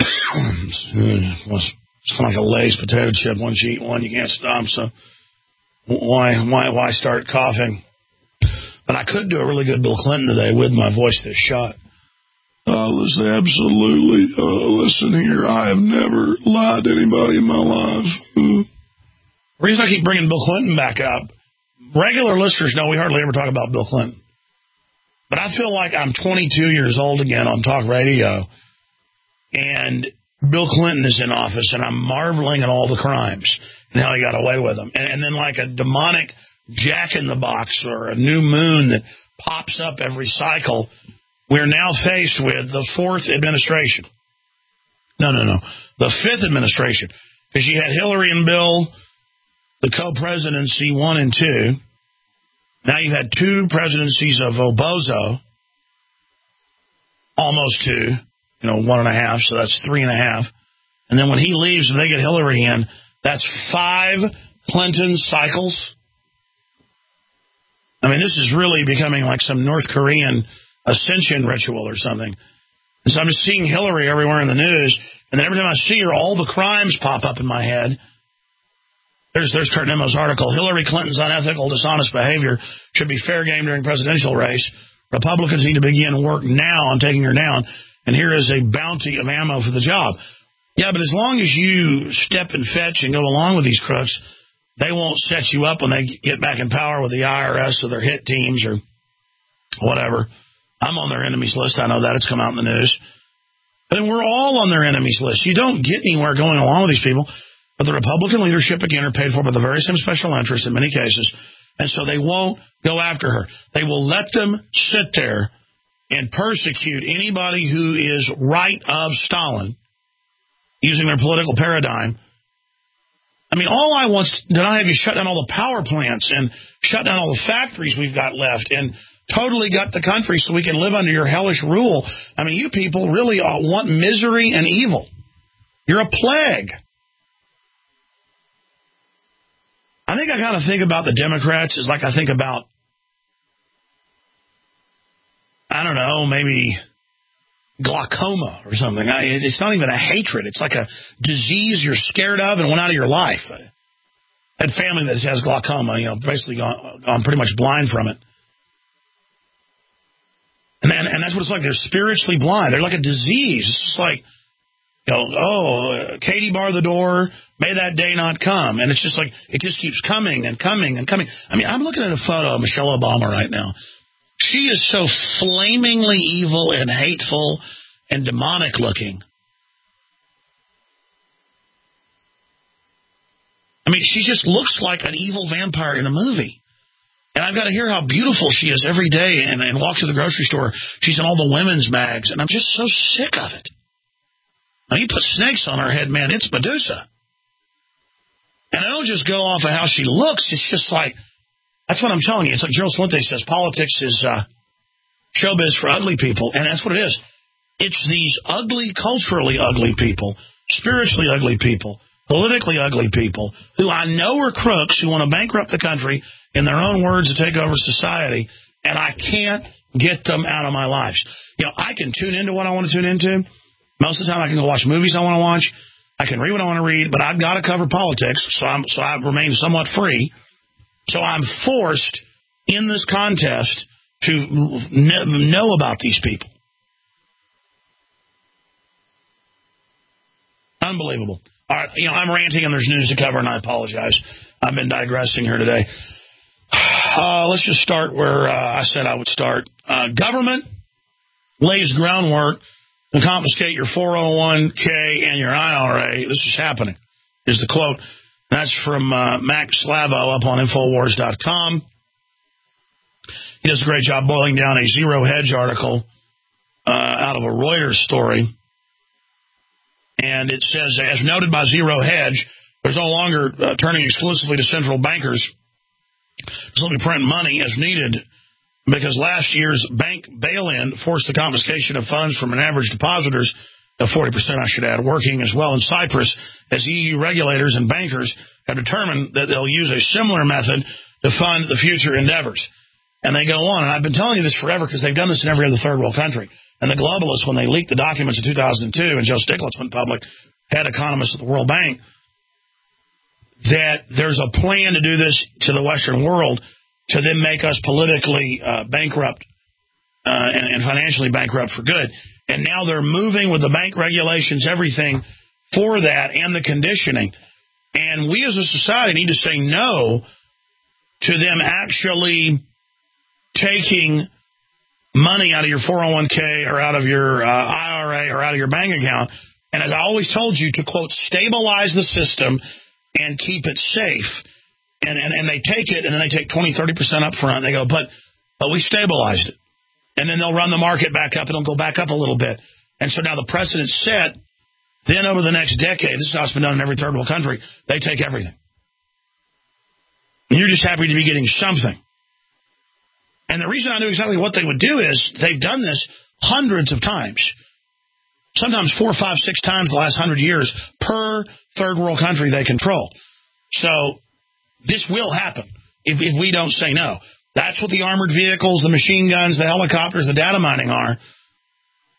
[SPEAKER 2] It's kind of like a Lay's potato chip. Once you eat one, you can't stop. So why start coughing? But I could do a really good Bill Clinton today with my voice this shot. Listen, absolutely. Listen here, I have never lied to anybody in my life. The reason I keep bringing Bill Clinton back up, regular listeners know we hardly ever talk about Bill Clinton. But I feel like I'm 22 years old again on talk radio, and Bill Clinton is in office, and I'm marveling at all the crimes and how he got away with them. And then like a demonic jack-in-the-box or a new moon that pops up every cycle, we're now faced with the fourth administration. No. The fifth administration. Because you had Hillary and Bill, the co-presidency 1 and 2. Now you've had 2 presidencies of Obozo, almost 2, 1.5, so that's 3.5. And then when he leaves and they get Hillary in, that's 5 Clinton cycles. I mean, this is really becoming like some North Korean ascension ritual or something. And so I'm just seeing Hillary everywhere in the news, and then every time I see her, all the crimes pop up in my head. There's Kurt Nemo's article. Hillary Clinton's unethical, dishonest behavior should be fair game during presidential race. Republicans need to begin work now on taking her down, and here is a bounty of ammo for the job. Yeah, but as long as you step and fetch and go along with these crooks, they won't set you up when they get back in power with the IRS or their hit teams or whatever. I'm on their enemies list. I know that. It's come out in the news. And we're all on their enemies list. You don't get anywhere going along with these people. But the Republican leadership, again, are paid for by the very same special interests in many cases. And so they won't go after her. They will let them sit there and persecute anybody who is right of Stalin using their political paradigm. I mean, all I want to have you shut down all the power plants and shut down all the factories we've got left and totally gut the country so we can live under your hellish rule. I mean, you people really want misery and evil. You're a plague. I think I kind of think about the Democrats as like I think about, I don't know, maybe glaucoma or something. It's not even a hatred. It's like a disease you're scared of and went out of your life. I had family that has glaucoma, basically gone pretty much blind from it. And that's what it's like. They're spiritually blind. They're like a disease. It's just like, Katie bar the door, may that day not come. And it's just like, it just keeps coming and coming and coming. I mean, I'm looking at a photo of Michelle Obama right now. She is so flamingly evil and hateful and demonic looking. I mean, she just looks like an evil vampire in a movie. And I've got to hear how beautiful she is every day and walk to the grocery store. She's in all the women's mags, and I'm just so sick of it. Now, you put snakes on her head, man, it's Medusa. And I don't just go off of how she looks. It's just like, that's what I'm telling you. It's like Gerald Salente says, politics is showbiz for ugly people, and that's what it is. It's these ugly, culturally ugly people, spiritually ugly people, politically ugly people, who I know are crooks, who want to bankrupt the country, in their own words, to take over society, and I can't get them out of my lives. I can tune into what I want to tune into. Most of the time, I can go watch movies I want to watch. I can read what I want to read, but I've got to cover politics, so I remain somewhat free. So I'm forced in this contest to know about these people. Unbelievable. All right, I'm ranting and there's news to cover, and I apologize. I've been digressing here today. Let's just start where I said I would start. Government lays groundwork to confiscate your 401k and your IRA. This is happening, is the quote. That's from Max Slavo up on Infowars.com. He does a great job boiling down a Zero Hedge article out of a Reuters story. And it says, as noted by Zero Hedge, there's no longer turning exclusively to central bankers to simply print money as needed, because last year's bank bail-in forced the confiscation of funds from an average depositors of 40%, I should add, working as well in Cyprus, as EU regulators and bankers have determined that they'll use a similar method to fund the future endeavors. And they go on, and I've been telling you this forever because they've done this in every other third world country. And the globalists, when they leaked the documents in 2002, and Joe Stiglitz went public, head economist at the World Bank, that there's a plan to do this to the Western world to then make us politically bankrupt and financially bankrupt for good. And now they're moving with the bank regulations, everything for that, and the conditioning. And we as a society need to say no to them actually taking money out of your 401k or out of your IRA or out of your bank account. And as I always told you, to, quote, stabilize the system and keep it safe. And they take it, and then they take 20, 30% up front. They go, but we stabilized it. And then they'll run the market back up, and it'll go back up a little bit. And so now the precedent's set. Then over the next decade, this is how it's been done in every third world country, they take everything. And you're just happy to be getting something. And the reason I knew exactly what they would do is they've done this hundreds of times. Sometimes 4, 5, 6 times the last 100 years per third world country they control. So this will happen if we don't say no. That's what the armored vehicles, the machine guns, the helicopters, the data mining are.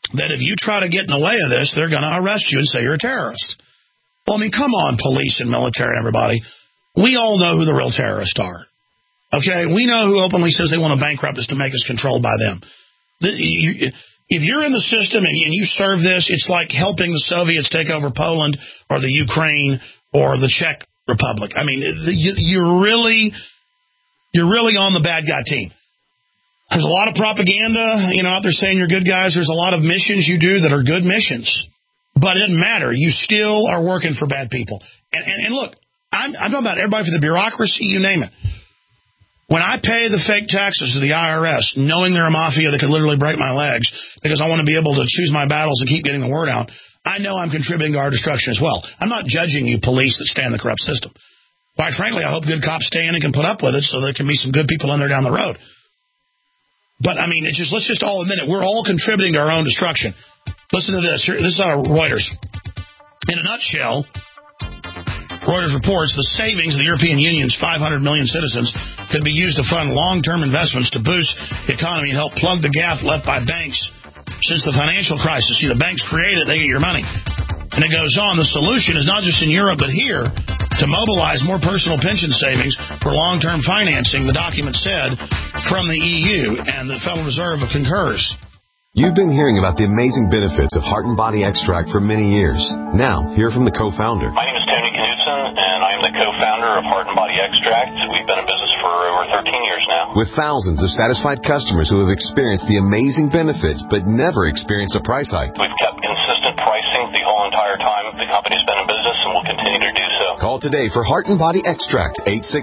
[SPEAKER 3] that if you try to get in the way of this, they're going to arrest you and say you're a terrorist. Well, I mean, come on, police and military and everybody. We all know who the real terrorists are. Okay? We know who openly says they want to bankrupt us to make us controlled by them. If you're in the system and you serve this, it's like helping the Soviets take over Poland or the Ukraine or the Czech Republic. I mean, you're really on the bad guy team. There's a lot of propaganda, out there saying you're good guys. There's a lot of missions you do that are good missions. But it doesn't matter. You still are working for bad people. And look, I'm talking about everybody for the bureaucracy, you name it. When I pay the fake taxes to the IRS, knowing they're a mafia that could literally break my legs because I want to be able to choose my battles and keep getting the word out, I know I'm contributing to our destruction as well. I'm not judging you police that stand in the corrupt system. Quite frankly, I hope good cops stay in and can put up with it so there can be some good people in there down the road. But, I mean, let's just all admit it. We're all contributing to our own destruction. Listen to this. This is out of Reuters. In a nutshell, Reuters reports the savings of the European Union's 500 million citizens could be used to fund long-term investments to boost the economy and help plug the gap left by banks since the financial crisis. See, the banks create it, they get your money. And it goes on, the solution is not just in Europe but here to mobilize more personal pension savings for long-term financing, the document said, from the EU, and the Federal Reserve concurs.
[SPEAKER 16] You've been hearing about the amazing benefits of Heart and Body Extract for many years. Now, hear from the co-founder.
[SPEAKER 17] My name is Tony Knudsen, and I am the co-founder of Heart and Body Extract. We've been in business for over 13 years now.
[SPEAKER 16] With thousands of satisfied customers who have experienced the amazing benefits but never experienced a price hike.
[SPEAKER 17] We've kept consistent pricing the whole entire time the company's been in business, and will continue to do so.
[SPEAKER 16] Call today for Heart and Body Extract,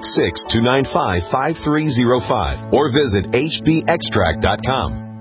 [SPEAKER 16] 866-295-5305, or visit hbextract.com.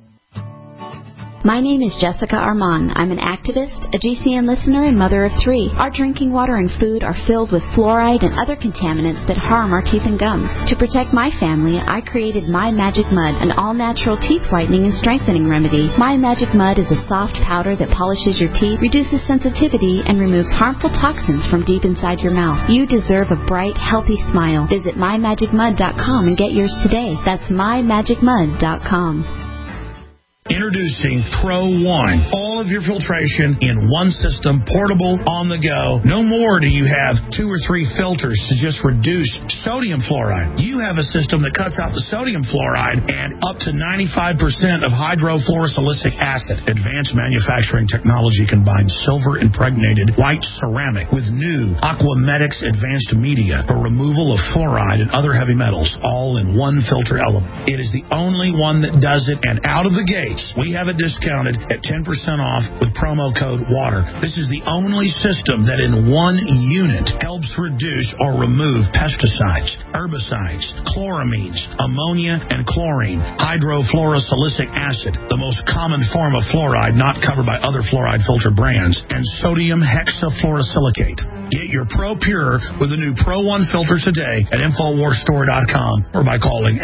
[SPEAKER 18] My name is Jessica Armand. I'm an activist, a GCN listener, and mother of 3. Our drinking water and food are filled with fluoride and other contaminants that harm our teeth and gums. To protect my family, I created My Magic Mud, an all-natural teeth whitening and strengthening remedy. My Magic Mud is a soft powder that polishes your teeth, reduces sensitivity, and removes harmful toxins from deep inside your mouth. You deserve a bright, healthy smile. Visit mymagicmud.com and get yours today. That's mymagicmud.com.
[SPEAKER 3] Introducing Pro One. All of your filtration in one system, portable, on the go. No more do you have 2 or 3 filters to just reduce sodium fluoride. You have a system that cuts out the sodium fluoride and up to 95% of hydrofluorosilicic acid. Advanced manufacturing technology combines silver-impregnated white ceramic with new Aquamedics advanced media for removal of fluoride and other heavy metals, all in one filter element. It is the only one that does it, and out of the gate, we have it discounted at 10% off with promo code WATER. This is the only system that in one unit helps reduce or remove pesticides, herbicides, chloramines, ammonia, and chlorine, hydrofluorosilicic acid, the most common form of fluoride not covered by other fluoride filter brands, and sodium hexafluorosilicate. Get your Pro Pure with the new Pro One filter today at InfoWarsStore.com or by calling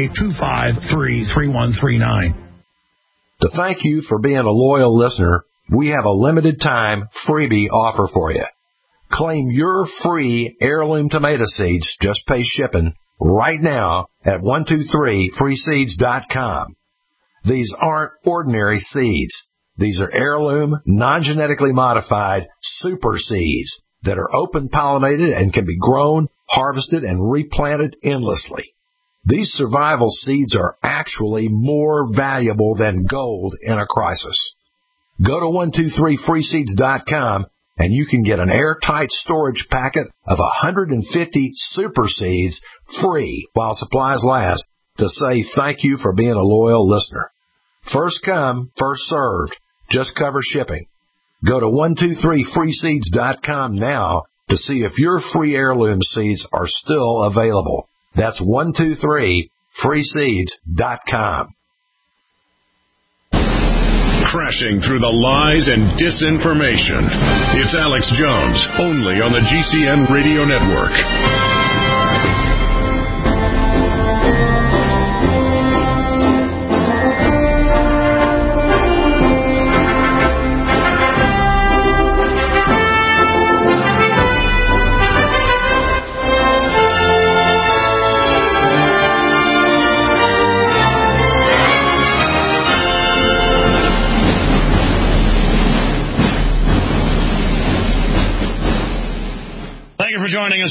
[SPEAKER 3] 888-253-3139.
[SPEAKER 19] To thank you for being a loyal listener, we have a limited time freebie offer for you. Claim your free heirloom tomato seeds, just pay shipping, right now at 123freeseeds.com. These aren't ordinary seeds. These are heirloom, non-genetically modified super seeds that are open pollinated and can be grown, harvested, and replanted endlessly. These survival seeds are actually more valuable than gold in a crisis. Go to 123freeseeds.com and you can get an airtight storage packet of 150 super seeds free while supplies last to say thank you for being a loyal listener. First come, first served. Just cover shipping. Go to 123freeseeds.com now to see if your free heirloom seeds are still available. That's 123freeseeds.com.
[SPEAKER 1] Crashing through the lies and disinformation. It's Alex Jones, only on the GCN Radio Network.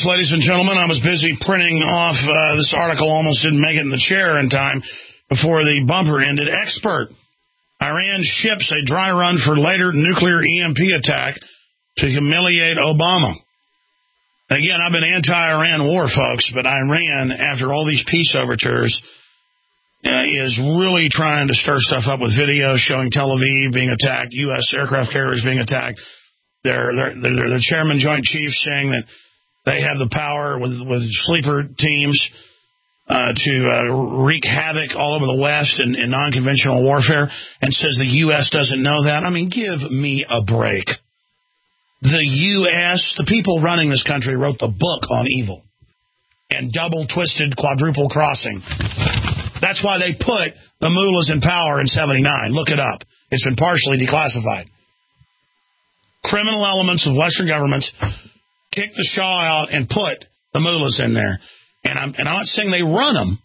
[SPEAKER 2] ladies and gentlemen. I was busy printing off this article, almost didn't make it in the chair in time before the bumper ended. Expert. Iran ships a dry run for later nuclear EMP attack to humiliate Obama. Again, I've been anti-Iran war, folks, but Iran, after all these peace overtures, is really trying to stir stuff up with videos showing Tel Aviv being attacked, U.S. aircraft carriers being attacked. The chairman, Joint Chiefs, saying that they have the power with sleeper teams to wreak havoc all over the West in non-conventional warfare, and says the U.S. doesn't know that. I mean, give me a break. The U.S., the people running this country, wrote the book on evil and double-twisted quadruple crossing. That's why they put the mullahs in power in 79. Look it up. It's been partially declassified. Criminal elements of Western governments kick the Shah out and put the mullahs in there. And I'm not saying they run them.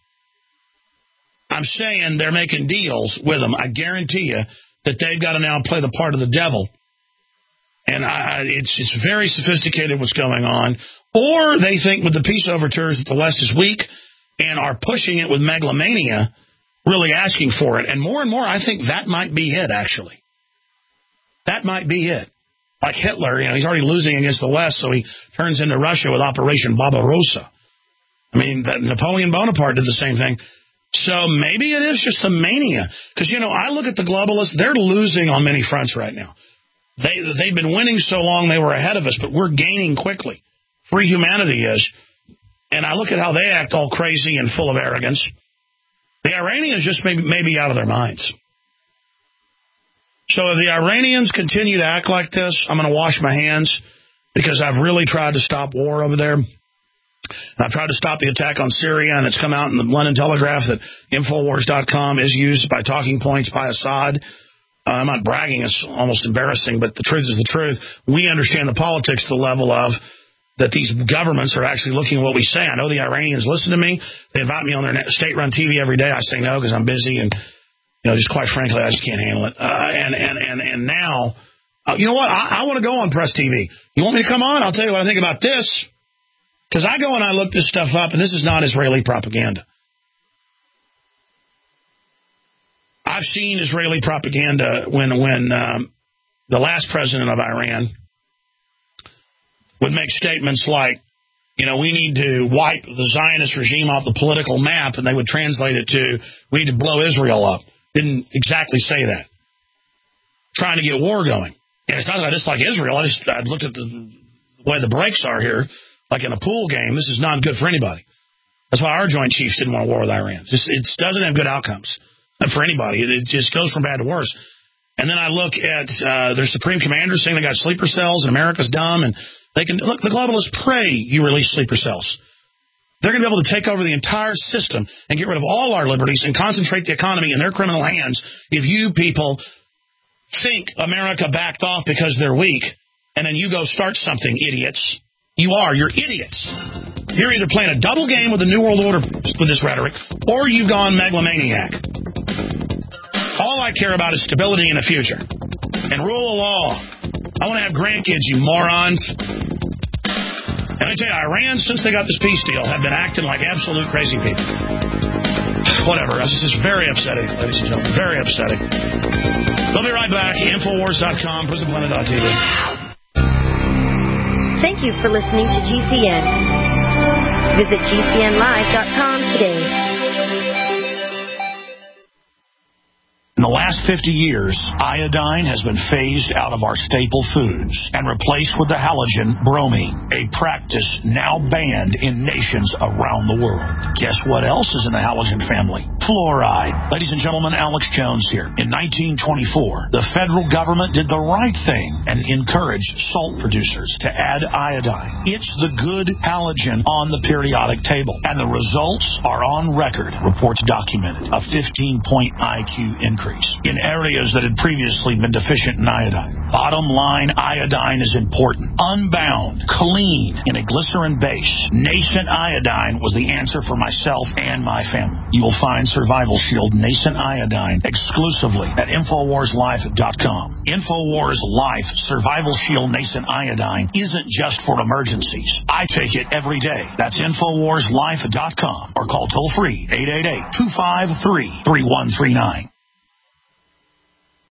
[SPEAKER 2] I'm saying they're making deals with them. I guarantee you that they've got to now play the part of the devil. And it's very sophisticated what's going on. Or they think with the peace overtures that the West is weak and are pushing it with megalomania, really asking for it. And more, I think that might be it, actually. That might be it. Like Hitler, he's already losing against the West, so he turns into Russia with Operation Barbarossa. I mean, Napoleon Bonaparte did the same thing. So maybe it is just the mania. Because, I look at the globalists, they're losing on many fronts right now. They've been winning so long they were ahead of us, but we're gaining quickly. Free humanity is. And I look at how they act all crazy and full of arrogance. The Iranians just may be out of their minds. So if the Iranians continue to act like this, I'm going to wash my hands, because I've really tried to stop war over there. And I've tried to stop the attack on Syria, and it's come out in the London Telegraph that Infowars.com is used by talking points by Assad. I'm not bragging, it's almost embarrassing, but the truth is the truth. We understand the politics to the level of that these governments are actually looking at what we say. I know the Iranians listen to me. They invite me on their state-run TV every day. I say no because I'm busy, and just quite frankly, I just can't handle it. And now, you know what? I want to go on Press TV. You want me to come on? I'll tell you what I think about this. Because I go and I look this stuff up, and this is not Israeli propaganda. I've seen Israeli propaganda when the last president of Iran would make statements like, we need to wipe the Zionist regime off the political map, and they would translate it to, we need to blow Israel up. Didn't exactly say that. Trying to get war going. And it's not that I dislike Israel. I looked at the way the breaks are here, like in a pool game. This is not good for anybody. That's why our Joint Chiefs didn't want a war with Iran. It doesn't have good outcomes for anybody. It just goes from bad to worse. And then I look at their supreme commanders saying they got sleeper cells and America's dumb, and they can look. The globalists pray you release sleeper cells. They're going to be able to take over the entire system and get rid of all our liberties and concentrate the economy in their criminal hands if you people think America backed off because they're weak, and then you go start something, idiots. You're idiots. You're either playing a double game with the New World Order with this rhetoric, or you've gone megalomaniac. All I care about is stability in the future and rule of law. I want to have grandkids, you morons. And I tell you, Iran, since they got this peace deal, have been acting like absolute crazy people. Whatever. This is very upsetting, ladies and gentlemen. Very upsetting. We'll be right back. Infowars.com, PrisonPlanet.tv.
[SPEAKER 20] Thank you for listening to GCN. Visit GCNlive.com today.
[SPEAKER 3] In the last 50 years, iodine has been phased out of our staple foods and replaced with the halogen bromine, a practice now banned in nations around the world. Guess what else is in the halogen family? Fluoride. Ladies and gentlemen, Alex Jones here. In 1924, the federal government did the right thing and encouraged salt producers to add iodine. It's the good halogen on the periodic table, and the results are on record, reports documented. A 15-point IQ increase in areas that had previously been deficient in iodine. Bottom line, iodine is important. Unbound, clean, in a glycerin base. Nascent Iodine was the answer for myself and my family. You will find Survival Shield Nascent Iodine exclusively at InfoWarsLife.com. InfoWars Life Survival Shield Nascent Iodine isn't just for emergencies. I take it every day. That's InfoWarsLife.com or call toll-free 888-253-3139.